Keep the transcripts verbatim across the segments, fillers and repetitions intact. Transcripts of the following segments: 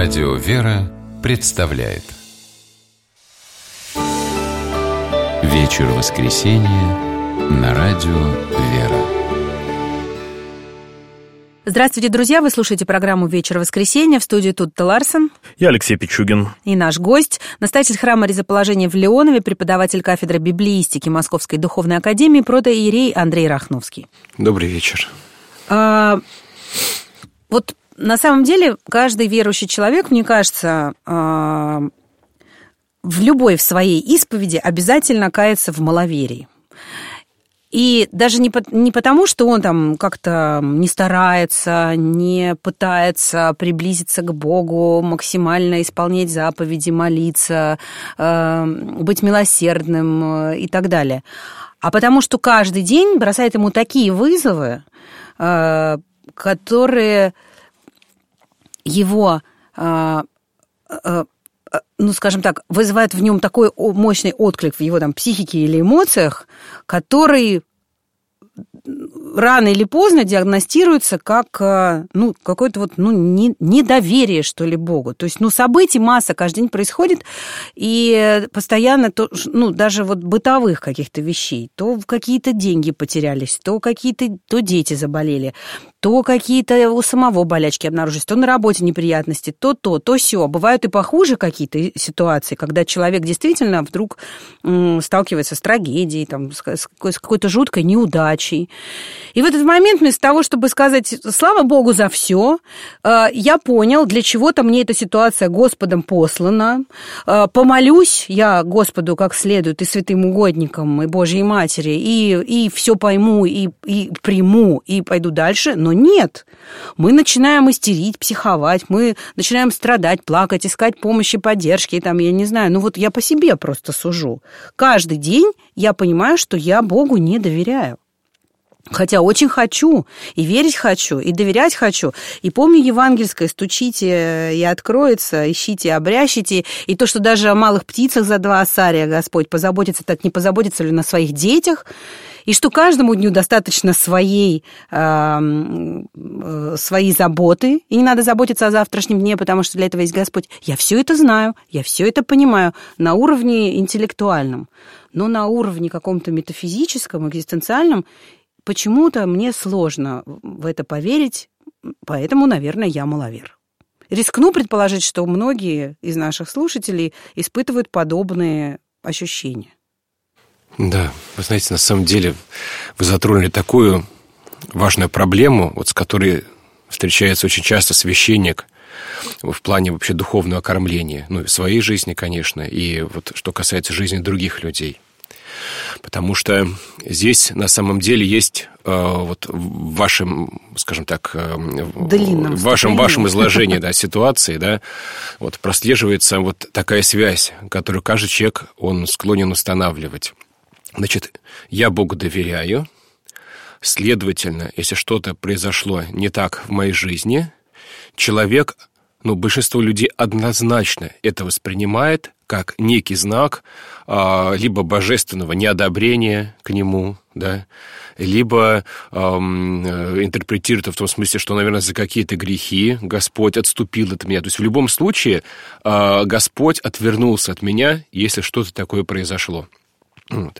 Радио «Вера» представляет Вечер воскресенья на Радио «Вера». Здравствуйте, друзья! Вы слушаете программу «Вечер воскресенья». В студии Тутта Ларсен. Я Алексей Пичугин. И наш гость, настоятель храма Ризоположения в Леонове, преподаватель кафедры библеистики Московской духовной академии, протоиерей Андрей Рахновский. Добрый вечер. А, вот на самом деле каждый верующий человек, мне кажется, а, в любой в своей исповеди обязательно кается в маловерии. И даже не, по, не потому, что он там как-то не старается, не пытается приблизиться к Богу, максимально исполнять заповеди, молиться, э, быть милосердным э, и так далее, а потому что каждый день бросает ему такие вызовы, э, которые его... Э, э, ну, скажем так, вызывает в нем такой мощный отклик в его там психике или эмоциях, который рано или поздно диагностируется как, ну, какое-то вот, ну, не, недоверие, что ли, Богу. То есть, ну, событий масса каждый день происходит, и постоянно, то, ну, даже вот бытовых каких-то вещей, то какие-то деньги потерялись, то какие-то, то дети заболели, то какие-то у самого болячки обнаружились, то на работе неприятности, то то, то сё. Бывают и похуже какие-то ситуации, когда человек действительно вдруг сталкивается с трагедией, там, с какой-то жуткой неудачей. И в этот момент вместо того, чтобы сказать «слава Богу за все», я понял, для чего-то мне эта ситуация Господом послана, помолюсь я Господу как следует и святым угодникам, и Божьей Матери, и, и все пойму, и, и приму, и пойду дальше, но нет. Мы начинаем истерить, психовать, мы начинаем страдать, плакать, искать помощи, поддержки, там, я не знаю, ну вот я по себе просто сужу. Каждый день я понимаю, что я Богу не доверяю. Хотя очень хочу, и верить хочу, и доверять хочу. И помню евангельское «стучите, и откроется, ищите, и обрящите». И то, что даже о малых птицах за два осария Господь позаботится, так не позаботится ли на своих детях. И что каждому дню достаточно своей, э, э, своей заботы. И не надо заботиться о завтрашнем дне, потому что для этого есть Господь. Я все это знаю, я все это понимаю на уровне интеллектуальном. Но на уровне каком-то метафизическом, экзистенциальном почему-то мне сложно в это поверить, поэтому, наверное, я маловер. Рискну предположить, что многие из наших слушателей испытывают подобные ощущения. Да, вы знаете, на самом деле вы затронули такую важную проблему, вот с которой встречается очень часто священник в плане вообще духовного окормления, ну, в своей жизни, конечно, и вот что касается жизни других людей. Потому что здесь на самом деле есть э, вот в вашем, скажем так, э, в вашем, вашем изложении, да, ситуации, да, вот прослеживается вот такая связь, которую каждый человек, он склонен устанавливать. Значит, я Богу доверяю, следовательно, если что-то произошло не так в моей жизни, человек, ну, большинство людей однозначно это воспринимает как некий знак а, либо божественного неодобрения к нему, да, либо эм, интерпретирует в том смысле, что, наверное, за какие-то грехи Господь отступил от меня. То есть в любом случае э, Господь отвернулся от меня, если что-то такое произошло. Вот.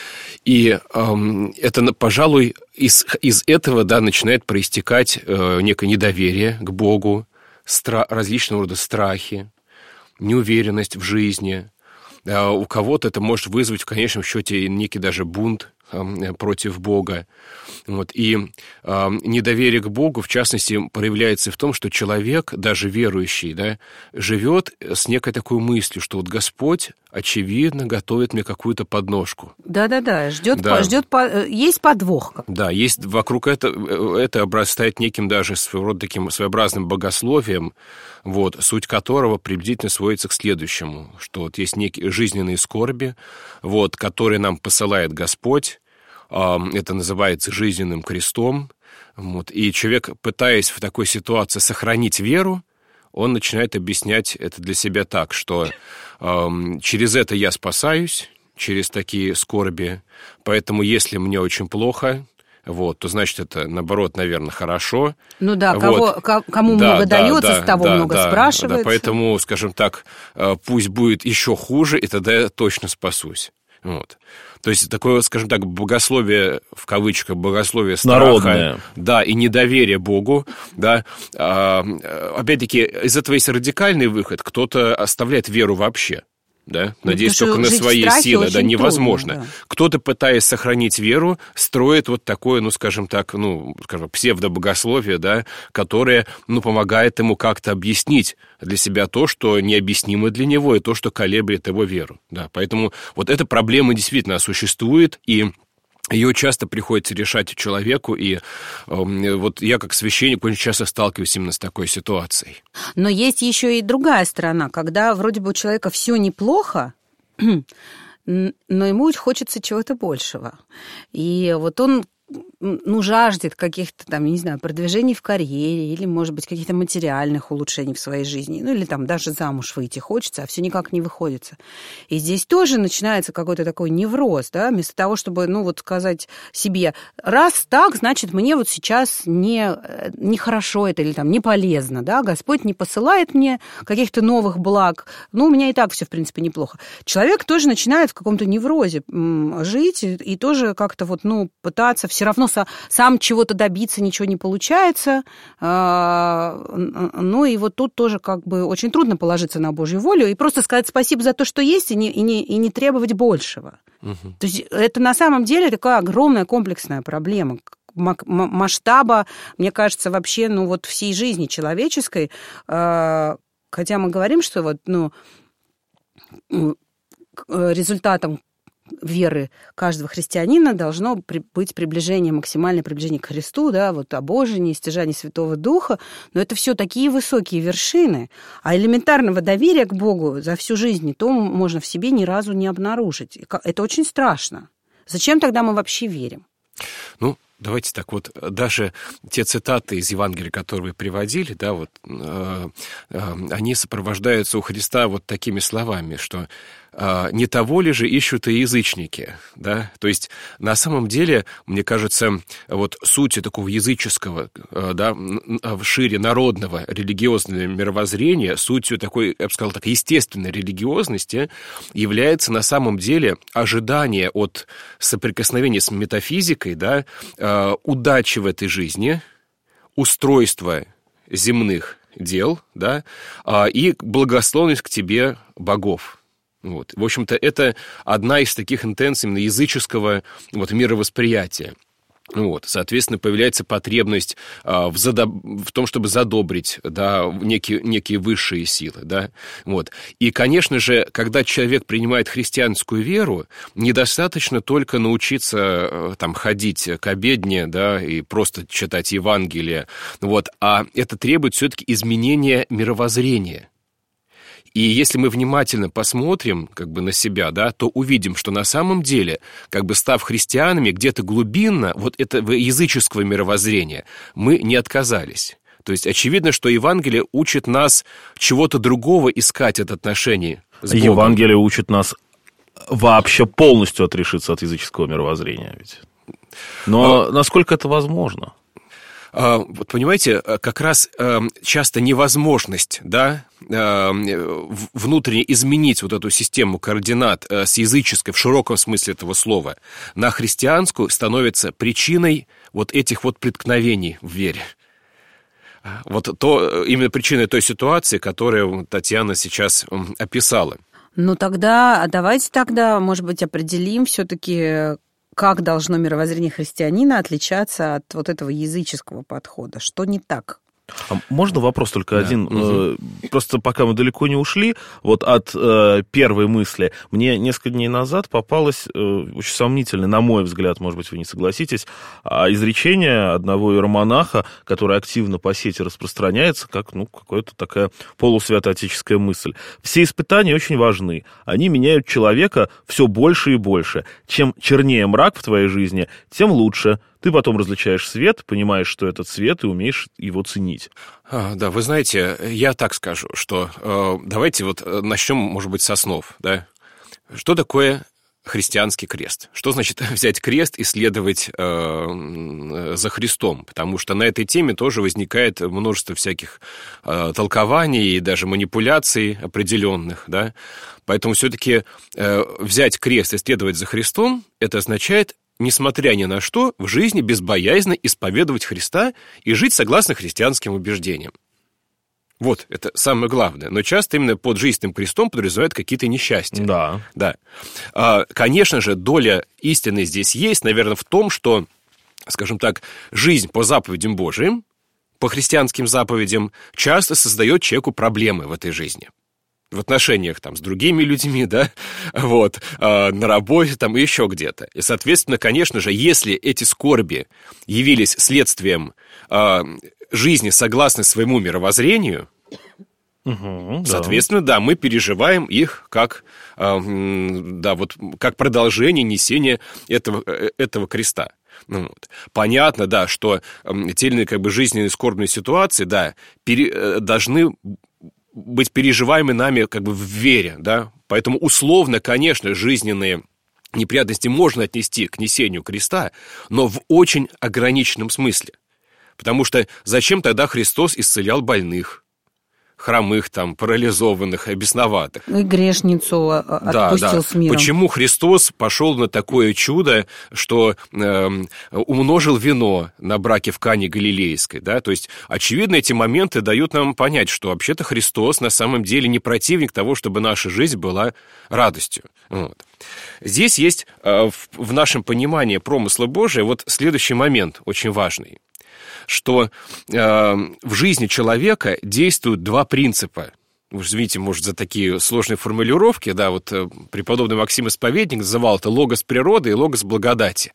И эм, это, пожалуй, из, из этого, да, начинает проистекать э, некое недоверие к Богу, стра- различного рода страхи, неуверенность в жизни. У кого-то это может вызвать в конечном счете некий даже бунт против Бога. Вот. И э, недоверие к Богу, в частности, проявляется в том, что человек, даже верующий, да, живет с некой такой мыслью, что вот Господь, очевидно, готовит мне какую-то подножку. Да-да-да, ждет, да. По, ждет по, есть подвох. Да, есть вокруг этого, это обрастает неким даже своего рода таким своеобразным богословием, вот, суть которого приблизительно сводится к следующему, что вот есть некие жизненные скорби, вот, которые нам посылает Господь. Это называется жизненным крестом. Вот. И человек, пытаясь в такой ситуации сохранить веру, он начинает объяснять это для себя так, что э, через это я спасаюсь, через такие скорби, поэтому если мне очень плохо, вот, то, значит, это, наоборот, наверное, хорошо. Ну да, вот. кого, кому да, много да, дается, да, с того да, много да, спрашивается. Да, поэтому, скажем так, пусть будет еще хуже, и тогда я точно спасусь. Вот. То есть такое, скажем так, богословие, в кавычках, богословие страха, народное, да, и недоверие Богу, да. А, опять-таки, из этого есть радикальный выход. Кто-то оставляет веру вообще. Да? Надеюсь, только на свои силы, да, невозможно. Трудно, да. Кто-то, пытаясь сохранить веру, строит вот такое, ну, скажем так, ну, скажем, псевдобогословие, да, которое, ну, помогает ему как-то объяснить для себя то, что необъяснимо для него, и то, что колеблет его веру. Да. Поэтому вот эта проблема действительно существует, и ее часто приходится решать человеку, и э, вот я как священник очень часто сталкиваюсь именно с такой ситуацией. Но есть еще и другая сторона, когда вроде бы у человека все неплохо, но ему хочется чего-то большего. И вот он, ну, жаждет каких-то там, я не знаю, продвижений в карьере или, может быть, каких-то материальных улучшений в своей жизни. Ну, или там даже замуж выйти хочется, а все никак не выходит. И здесь тоже начинается какой-то такой невроз, да, вместо того, чтобы, ну, вот сказать себе, раз так, значит, мне вот сейчас не, не хорошо это или там не полезно, да, Господь не посылает мне каких-то новых благ, ну, у меня и так все, в принципе, неплохо. Человек тоже начинает в каком-то неврозе жить и, и тоже как-то вот, ну, пытаться все равно сам чего-то добиться, ничего не получается. Ну и вот тут тоже как бы очень трудно положиться на Божью волю и просто сказать спасибо за то, что есть, и не, и не, и не требовать большего. Угу. То есть это на самом деле такая огромная комплексная проблема масштаба, мне кажется, вообще, ну вот всей жизни человеческой. Хотя мы говорим, что вот, ну, результатом веры каждого христианина должно быть приближение, максимальное приближение к Христу, да, вот обожение, стяжание Святого Духа, но это все такие высокие вершины, а элементарного доверия к Богу за всю жизнь то можно в себе ни разу не обнаружить. Это очень страшно. Зачем тогда мы вообще верим? Ну, давайте так вот, даже те цитаты из Евангелия, которые вы приводили, да, вот, э, э, они сопровождаются у Христа вот такими словами, что э, «не того ли же ищут и язычники», да, то есть на самом деле, мне кажется, вот суть такого языческого, э, да, шире народного религиозного мировоззрения, сутью такой, я бы сказал так, естественной религиозности является на самом деле ожидание от соприкосновения с метафизикой, да, удачи в этой жизни, устройство земных дел, да, и благословенность к тебе богов. Вот. В общем-то, это одна из таких интенций именно языческого вот, мировосприятия. Вот, соответственно, появляется потребность а, в, задоб... в том, чтобы задобрить, да, некие, некие высшие силы, да, вот. И, конечно же, когда человек принимает христианскую веру, недостаточно только научиться там ходить к обедне, да, и просто читать Евангелие, вот, а это требует все-таки изменения мировоззрения. И если мы внимательно посмотрим как бы на себя, да, то увидим, что на самом деле, как бы став христианами, где-то глубинно вот этого языческого мировоззрения мы не отказались. То есть очевидно, что Евангелие учит нас чего-то другого искать от отношений с Богом. Евангелие учит нас вообще полностью отрешиться от языческого мировоззрения. Ведь. Но а... насколько это возможно? Вот понимаете, как раз часто невозможность, да, внутренне изменить вот эту систему координат с языческой, в широком смысле этого слова, на христианскую становится причиной вот этих вот преткновений в вере. Вот то, именно причиной той ситуации, которую Татьяна сейчас описала. Ну тогда, давайте тогда, может быть, определим все-таки, как должно мировоззрение христианина отличаться от вот этого языческого подхода? Что не так? А можно вопрос только да. один? Угу. Просто пока мы далеко не ушли, вот от э, первой мысли, мне несколько дней назад попалось э, очень сомнительное, на мой взгляд, может быть, вы не согласитесь, изречение одного иеромонаха, которое активно по сети распространяется, как, ну, какая-то такая полусвятоотеческая мысль. Все испытания очень важны. Они меняют человека все больше и больше. Чем чернее мрак в твоей жизни, тем лучше. Ты потом различаешь свет, понимаешь, что этот свет, и умеешь его ценить. А, да, вы знаете, я так скажу, что э, давайте вот начнем, может быть, с основ, да. Что такое христианский крест. Что значит взять крест и следовать э, за Христом? Потому что на этой теме тоже возникает множество всяких э, толкований и даже манипуляций определенных, да? Поэтому все-таки э, взять крест и следовать за Христом, это означает, несмотря ни на что, в жизни безбоязненно исповедовать Христа и жить согласно христианским убеждениям. Вот, это самое главное. Но часто именно под жизненным крестом подразумевают какие-то несчастья. Да. Да. А, конечно же, доля истины здесь есть, наверное, в том, что, скажем так, жизнь по заповедям Божиим, по христианским заповедям, часто создает человеку проблемы в этой жизни. В отношениях там с другими людьми, да, вот, э, на работе там и еще где-то. И, соответственно, конечно же, если эти скорби явились следствием э, жизни согласно своему мировоззрению, угу, соответственно, да. да, мы переживаем их как, э, да, вот, как продолжение несения этого, этого креста. Ну, вот. Понятно, да, что э, те или иные как бы жизненные скорбные ситуации, да, пере, э, должны быть переживаемы нами как бы в вере, да, поэтому условно, конечно, жизненные неприятности можно отнести к несению креста, но в очень ограниченном смысле, потому что зачем тогда Христос исцелял больных, хромых, там, парализованных, бесноватых? И грешницу отпустил да, с миром. Почему Христос пошел на такое чудо, что э, умножил вино на браке в Кане Галилейской, да? То есть, очевидно, эти моменты дают нам понять, что вообще-то Христос на самом деле не противник того, чтобы наша жизнь была радостью. Вот. Здесь есть э, в, в нашем понимании промысла Божия вот следующий момент очень важный, что э, в жизни человека действуют два принципа. Вы же видите, может, за такие сложные формулировки, да, вот э, преподобный Максим Исповедник называл это логос природы и логос благодати,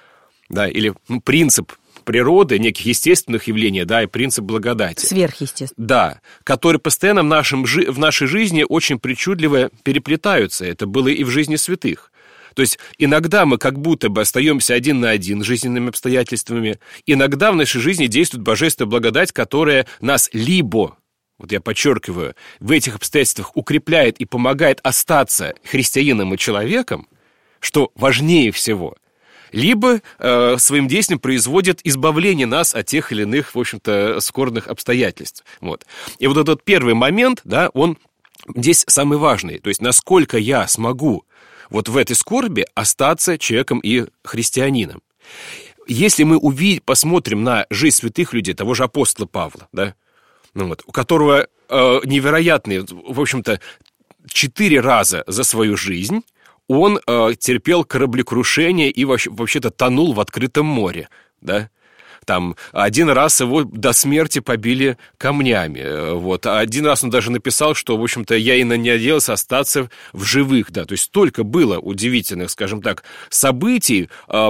да, или ну, принцип природы, неких естественных явлений, да, и принцип благодати. Сверхъестественно. Да, которые постоянно в, нашем, в нашей жизни очень причудливо переплетаются. Это было и в жизни святых. То есть иногда мы как будто бы остаемся один на один с жизненными обстоятельствами, иногда в нашей жизни действует божественная благодать, которая нас либо, вот я подчеркиваю, в этих обстоятельствах укрепляет и помогает остаться христианином и человеком, что важнее всего, либо э, своим действием производит избавление нас от тех или иных, в общем-то, скорбных обстоятельств. Вот. И вот этот первый момент, да, он здесь самый важный, то есть насколько я смогу вот в этой скорби остаться человеком и христианином. Если мы увидим, посмотрим на жизнь святых людей, того же апостола Павла, да, ну вот, у которого э, невероятные, в общем-то, четыре раза за свою жизнь он э, терпел кораблекрушение и вообще, вообще-то тонул в открытом море, да. Там один раз его до смерти побили камнями, вот. А один раз он даже написал, что, в общем-то, я и надеялся остаться в живых, да. То есть столько было удивительных, скажем так, событий,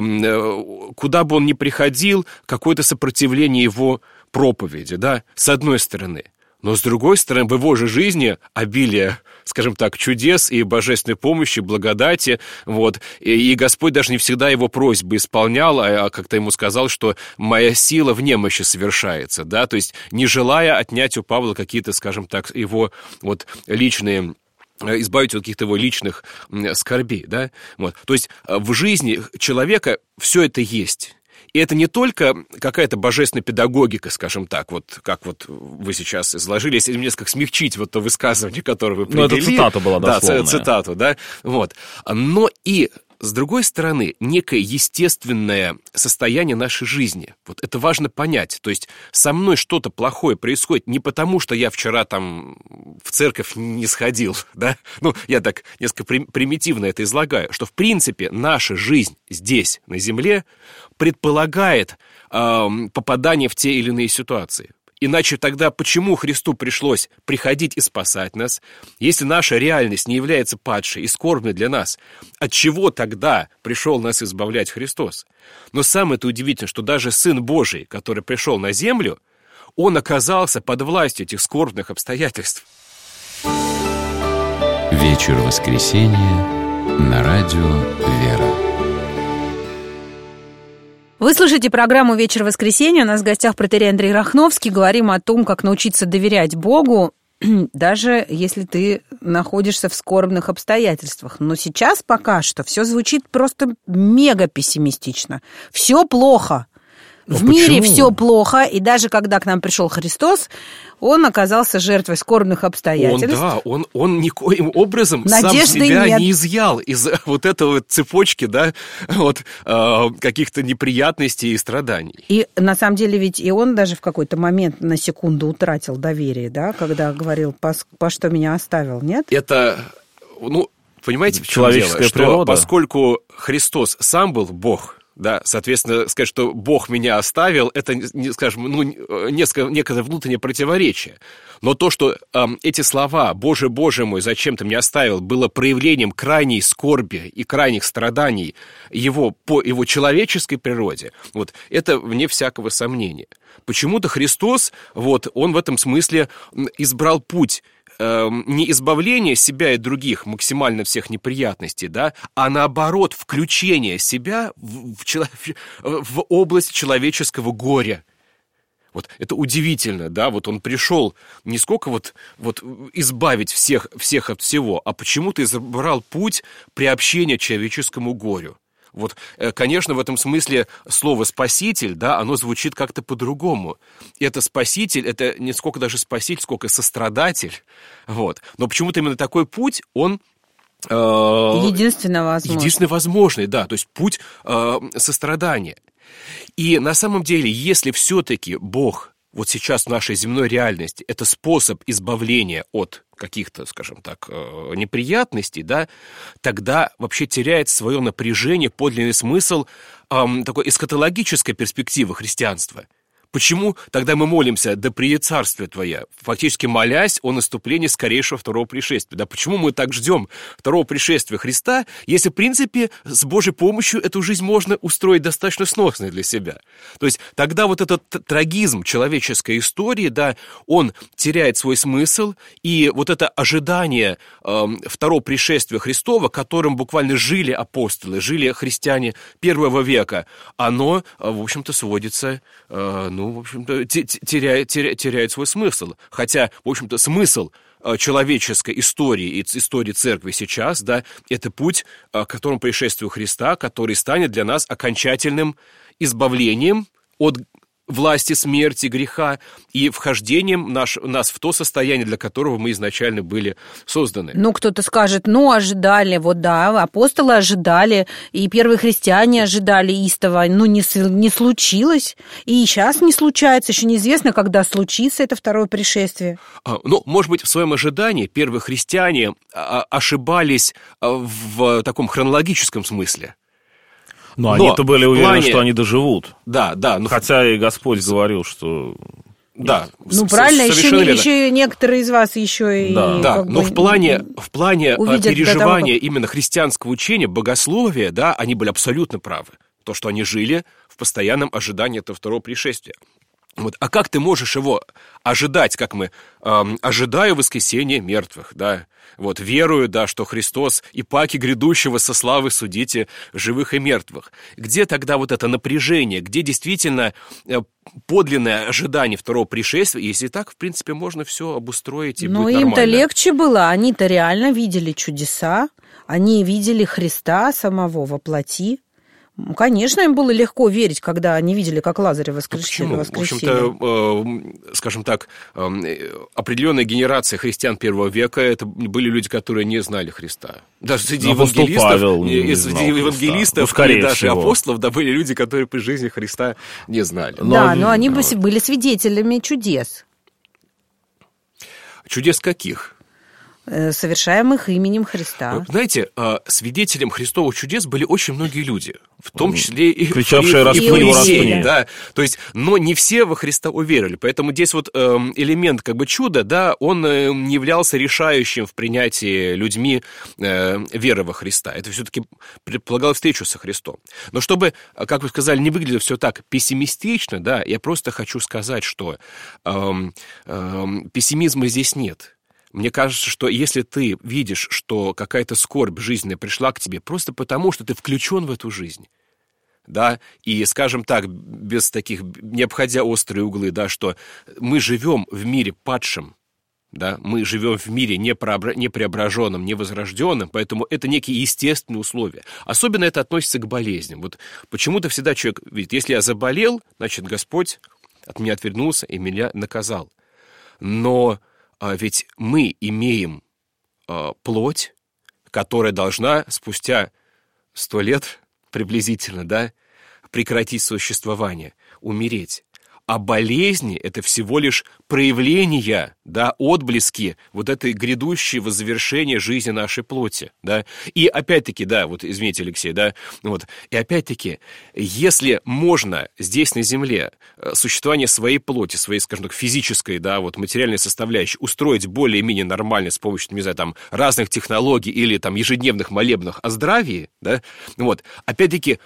куда бы он ни приходил, какое-то сопротивление его проповеди, да, с одной стороны. Но, с другой стороны, в его же жизни обилие, скажем так, чудес и божественной помощи, благодати, вот, и, и Господь даже не всегда его просьбы исполнял, а, а как-то ему сказал, что «моя сила в немощи совершается», да, то есть не желая отнять у Павла какие-то, скажем так, его вот личные, избавить от каких-то его личных скорбей, да, вот, то есть в жизни человека все это есть. И это не только какая-то божественная педагогика, скажем так, вот как вот вы сейчас изложили, если несколько смягчить вот то высказывание, которое вы привели. Ну, это цитата была дословная. Да, цитату, да, вот. Но и, с другой стороны, некое естественное состояние нашей жизни. Вот это важно понять. То есть со мной что-то плохое происходит не потому, что я вчера там в церковь не сходил, да? Ну, я так несколько примитивно это излагаю, что, в принципе, наша жизнь здесь, на земле, предполагает э, попадание в те или иные ситуации. Иначе тогда почему Христу пришлось приходить и спасать нас, если наша реальность не является падшей и скорбной для нас? От чего тогда пришел нас избавлять Христос? Но самое-то удивительное, что даже Сын Божий, который пришел на землю, Он оказался под властью этих скорбных обстоятельств. Вечер воскресенья на радио «Вера». Вы слушаете программу «Вечер воскресенья». У нас в гостях протоиерей Андрей Рахновский. Говорим о том, как научиться доверять Богу. даже если ты находишься в скорбных обстоятельствах. Но сейчас пока что все звучит просто мега пессимистично. Все плохо. В Но мире почему? все плохо, и даже когда к нам пришел Христос, он оказался жертвой скорбных Он, обстоятельств. да, он, он никоим образом Надежды сам себя нет. не изъял из вот этой вот цепочки, да, вот э, каких-то неприятностей и страданий. И на самом деле ведь и он даже в какой-то момент на секунду утратил доверие, да, когда говорил, по, по что меня оставил, нет? Это, ну, понимаете, в чем Человеческая дело? Что природа. поскольку Христос сам был Бог, да, соответственно, сказать, что Бог меня оставил, это, не, скажем, ну, несколько, некое внутреннее противоречие. Но то, что э, эти слова «Боже, Боже мой, зачем ты меня оставил», было проявлением крайней скорби и крайних страданий его по его человеческой природе, вот, это вне всякого сомнения. Почему-то Христос, вот, он в этом смысле избрал путь не избавление себя и других максимально всех неприятностей, да, а наоборот включение себя в, в, чело... в область человеческого горя. Вот это удивительно, да, вот он пришел не сколько вот, вот избавить всех, всех от всего, а почему-то избрал путь приобщения к человеческому горю. Вот, конечно, в этом смысле слово «спаситель», да, оно звучит как-то по-другому. Это спаситель, это не сколько даже спаситель, сколько сострадатель. Вот. Но почему-то именно такой путь, он... Э, единственно возможный. Единственно возможный, да, то есть путь э, сострадания. И на самом деле, если все-таки Бог вот сейчас в нашей земной реальности это способ избавления от каких-то, скажем так, неприятностей, да, тогда вообще теряет свое напряжение, подлинный смысл эм, такой эсхатологической перспективы христианства. Почему тогда мы молимся «Да приедет царствие Твое», фактически молясь о наступлении скорейшего второго пришествия? Да почему мы так ждем второго пришествия Христа, если, в принципе, с Божьей помощью эту жизнь можно устроить достаточно сносной для себя? То есть тогда вот этот трагизм человеческой истории, да, он теряет свой смысл, и вот это ожидание э, второго пришествия Христова, которым буквально жили апостолы, жили христиане первого века, оно, в общем-то, сводится, э, ну, в общем-то, теряет, теряет, теряет свой смысл. Хотя, в общем-то, смысл человеческой истории и истории церкви сейчас, да, это путь к которому пришествию Христа, который станет для нас окончательным избавлением от власти смерти, греха и вхождением наш, нас в то состояние, для которого мы изначально были созданы. Ну, кто-то скажет, ну, ожидали, вот да, апостолы ожидали, и первые христиане ожидали истово, ну, не, не случилось, и сейчас не случается, еще неизвестно, когда случится это второе пришествие. А, ну, может быть, в своем ожидании первые христиане ошибались в таком хронологическом смысле. Но, но они-то были уверены, плане... что они доживут. Да, да. Но... Хотя и Господь говорил, что... Да. Ну, правильно, еще, не, еще некоторые из вас еще и... Да, да. Но в плане, в плане переживания того, как... именно христианского учения, богословия, да, они были абсолютно правы. То, что они жили в постоянном ожидании этого второго пришествия. Вот. А как ты можешь его ожидать, как мы эм, ожидаю воскресения мертвых, да, вот, верую, да, что Христос и паки грядущего со славы судите живых и мертвых. Где тогда вот это напряжение, где действительно э, подлинное ожидание второго пришествия, если так, в принципе, можно все обустроить и Но будет нормально. Но им-то легче было, они-то реально видели чудеса, они видели Христа самого во плоти. Конечно, им было легко верить, когда они видели, как Лазаря воскресили. Ну, почему? В общем-то, э, скажем так, э, определенная генерация христиан первого века, это были люди, которые не знали Христа. Даже среди евангелистов, Павел не, не среди евангелистов ну, и даже всего. апостолов, да, были люди, которые при жизни Христа не знали. Но, да, но они вот. были свидетелями чудес. Чудес каких? Совершаемых именем Христа. Знаете, свидетелем Христовых чудес были очень многие люди, в том числе и кричавшие фарисеи, да. То есть, но не все во Христа уверовали, поэтому здесь вот элемент как бы чуда, да, он не являлся решающим в принятии людьми веры во Христа. Это все-таки предполагало встречу со Христом. Но чтобы, как вы сказали, не выглядело все так пессимистично, да, я просто хочу сказать, что эм, эм, пессимизма здесь нет. Мне кажется, что если ты видишь, что какая-то скорбь жизненная пришла к тебе просто потому, что ты включен в эту жизнь, да, и, скажем так, без таких, не обходя острые углы, да, что мы живем в мире падшем, да, мы живем в мире не преображенном, не возрожденном, поэтому это некие естественные условия. Особенно это относится к болезням. Вот почему-то всегда человек видит, если я заболел, значит, Господь от меня отвернулся и меня наказал. Но а, ведь мы имеем а, плоть, которая должна спустя сто лет приблизительно, да, прекратить существование, умереть. А болезни — это всего лишь проявления, да, отблески вот этой грядущего завершения жизни нашей плоти, да. И опять-таки, да, вот извините, Алексей, да, вот, и опять-таки, если можно здесь на земле существование своей плоти, своей, скажем так, физической, да, вот материальной составляющей устроить более-менее нормально с помощью, не знаю, там, разных технологий или там ежедневных молебнов о здравии, да, вот, опять-таки,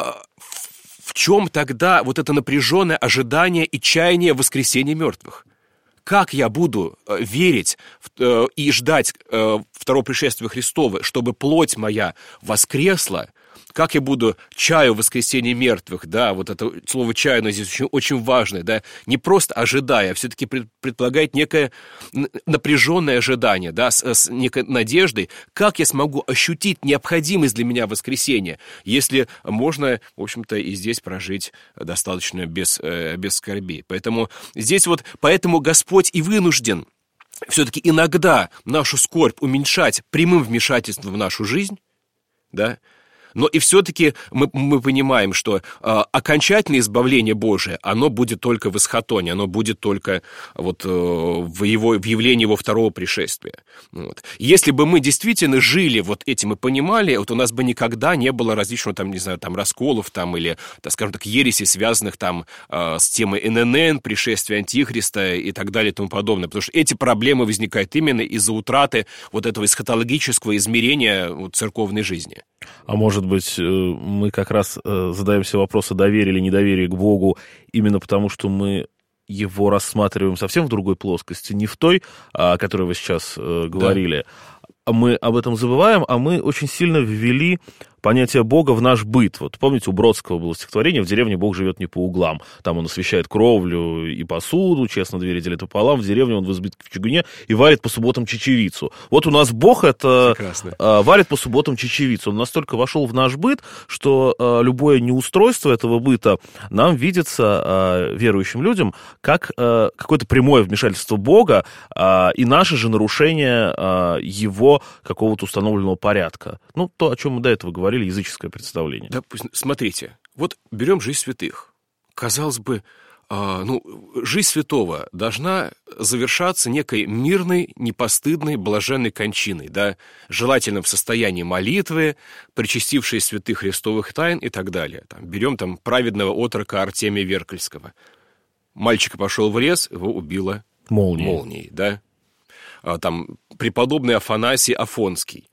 в чем тогда вот это напряженное ожидание и чаяние воскресения мертвых? Как я буду э, верить в, э, и ждать э, второго пришествия Христова, чтобы плоть моя воскресла? Как я буду чаю воскресения мертвых, да, вот это слово «чаю» здесь очень, очень важное, да, не просто ожидая, а все-таки предполагает некое напряженное ожидание, да, с, с некой надеждой. Как я смогу ощутить необходимость для меня воскресения, если можно, в общем-то, и здесь прожить достаточно без, без скорби. Поэтому здесь вот, поэтому Господь и вынужден все-таки иногда нашу скорбь уменьшать прямым вмешательством в нашу жизнь, да. Но и все-таки мы, мы понимаем, что э, окончательное избавление Божие, оно будет только в исхатоне, оно будет только вот, э, в, его, в явлении его второго пришествия. Вот. Если бы мы действительно жили вот этим и понимали, вот у нас бы никогда не было различного, там, не знаю, там, расколов там, или, так, скажем так, ересей, связанных там, э, с темой эн эн эн, пришествия Антихриста и так далее и тому подобное. Потому что эти проблемы возникают именно из-за утраты вот этого эсхатологического измерения вот, церковной жизни. А может быть, мы как раз задаемся вопросом доверия или недоверия к Богу именно потому, что мы его рассматриваем совсем в другой плоскости, не в той, о которой вы сейчас говорили. Да. Мы об этом забываем, а мы очень сильно ввели понятие Бога в наш быт. Вот помните, у Бродского было стихотворение «В деревне Бог живет не по углам». Там он освещает кровлю и посуду, честно двери делит пополам. В деревне он в избытке в чугуне и варит по субботам чечевицу. Вот у нас Бог это а, варит по субботам чечевицу. Он настолько вошел в наш быт, что а, любое неустройство этого быта нам видится, а, верующим людям, как а, какое-то прямое вмешательство Бога а, и наше же нарушение а, его какого-то установленного порядка. Ну, то, о чем мы до этого говорили, языческое представление. Да, смотрите, вот берем жизнь святых. Казалось бы, э, ну, жизнь святого должна завершаться некой мирной, непостыдной, блаженной кончиной, да, желательно в состоянии молитвы, причастившей святых христовых тайн и так далее. Там, берем там праведного отрока Артемия Веркальского. Мальчик пошел в лес, его убило молнией, молнией, да. А, там преподобный Афанасий Афонский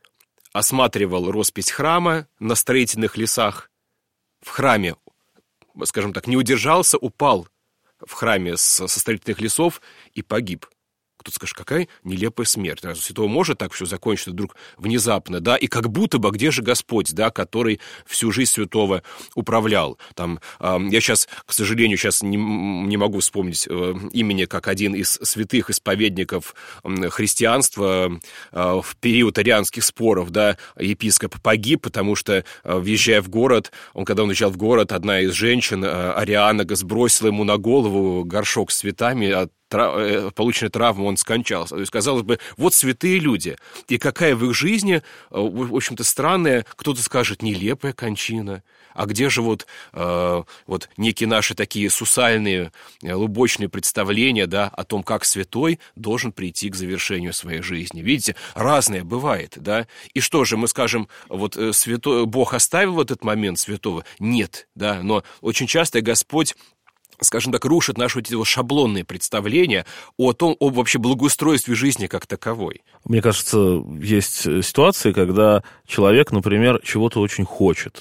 осматривал роспись храма на строительных лесах. В храме, скажем так, не удержался, упал в храме со строительных лесов и погиб. Кто-то скажет, какая нелепая смерть. Разве святого может так все закончиться вдруг внезапно, да? И как будто бы, где же Господь, да, который всю жизнь святого управлял? Там, э, я сейчас, к сожалению, сейчас не, не могу вспомнить э, имени, как один из святых исповедников э, христианства э, в период арианских споров, да, епископ погиб, потому что, э, въезжая в город, он, когда он уезжал в город, одна из женщин, э, арианок, сбросила ему на голову горшок с цветами, от полученной травмы он скончался. То есть, казалось бы, вот святые люди. И какая в их жизни, в общем-то, странная, кто-то скажет, нелепая кончина. А где же вот, э, вот некие наши такие сусальные, лубочные представления, да, о том, как святой должен прийти к завершению своей жизни. Видите, разное бывает, да. И что же, мы скажем, вот святой, Бог оставил этот момент святого? Нет, да, но очень часто Господь, скажем так, рушит наши вот эти вот шаблонные представления о том, об вообще благоустройстве жизни как таковой. Мне кажется, есть ситуации, когда человек, например, чего-то очень хочет.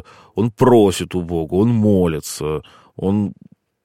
Он просит у Бога, он молится, он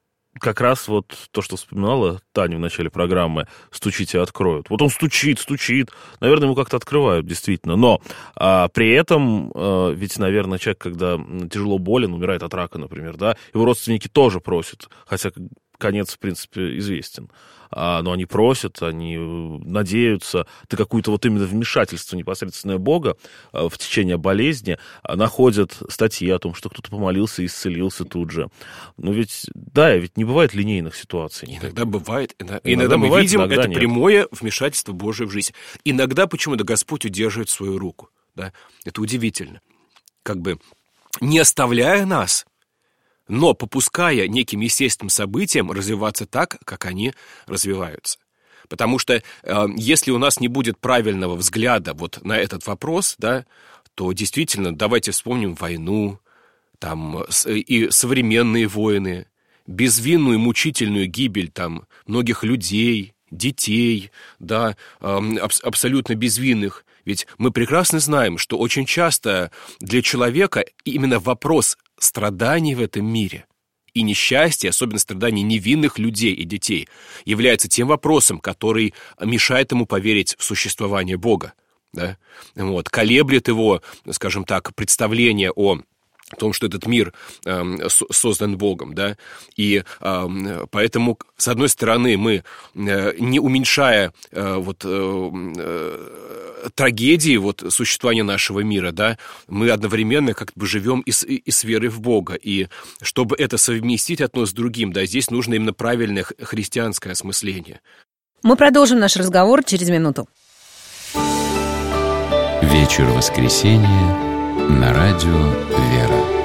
как раз вот то, что вспоминала Таня в начале программы, «Стучите, откроют». Вот он стучит, стучит, наверное, ему как-то открывают, действительно. Но а, при этом, а, ведь, наверное, человек, когда тяжело болен, умирает от рака, например, да, его родственники тоже просят, хотя конец, в принципе, известен. А, но они просят, они надеются, ты какое-то вот именно вмешательство непосредственное Бога а, в течение болезни, а, находят статьи о том, что кто-то помолился и исцелился тут же. Но ведь, да, ведь не бывает линейных ситуаций. Иногда бывает. Иногда, иногда мы бывает, видим иногда это нет. прямое вмешательство Божие в жизнь. Иногда почему-то Господь удерживает свою руку. Да? Это удивительно. Как бы не оставляя нас, но попуская неким естественным событиям развиваться так, как они развиваются. Потому что э, если у нас не будет правильного взгляда вот на этот вопрос, да, то действительно давайте вспомним войну, там, и современные войны, безвинную мучительную гибель там, многих людей, детей, да, э, аб- абсолютно безвинных. Ведь мы прекрасно знаем, что очень часто для человека именно вопрос страданий в этом мире и несчастья, особенно страданий невинных людей и детей, является тем вопросом, который мешает ему поверить в существование Бога. Да? Вот, колеблет его, скажем так, представление о том, что этот мир э, создан Богом, да, и э, поэтому, с одной стороны, мы, э, не уменьшая э, вот, э, э, трагедии вот, существования нашего мира, да, мы одновременно как бы живем и с, и с верой в Бога, и чтобы это совместить одно с другим, да, здесь нужно именно правильное христианское осмысление. Мы продолжим наш разговор через минуту. Вечер воскресенья на радио «Вера».